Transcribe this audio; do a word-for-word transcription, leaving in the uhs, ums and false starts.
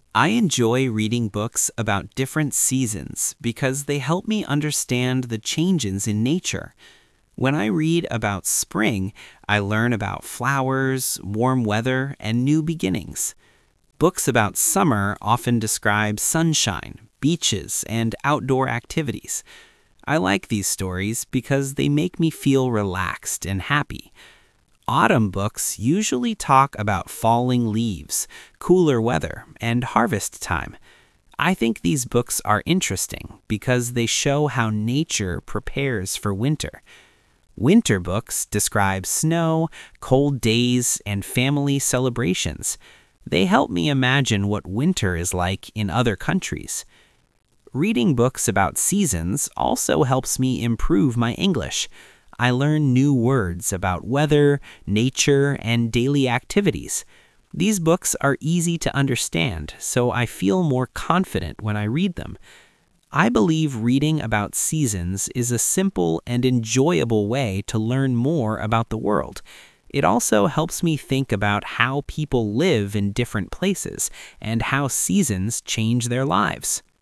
I enjoy reading books about different seasons because they help me understand the changes in nature. When I read about spring, I learn about flowers, warm weather, and new beginnings. Books about summer often describe sunshine, beaches, and outdoor activities. I like these stories because they make me feel relaxed and happy. Autumn books usually talk about falling leaves, cooler weather, and harvest time. I think these books are interesting because they show how nature prepares for winter. Winter books describe snow, cold days, and family celebrations. They help me imagine what winter is like in other countries. Reading books about seasons also helps me improve my English. I learn new words about weather, nature, and daily activities. These books are easy to understand, so I feel more confident when I read them. I believe reading about seasons is a simple and enjoyable way to learn more about the world. It also helps me think about how people live in different places and how seasons change their lives.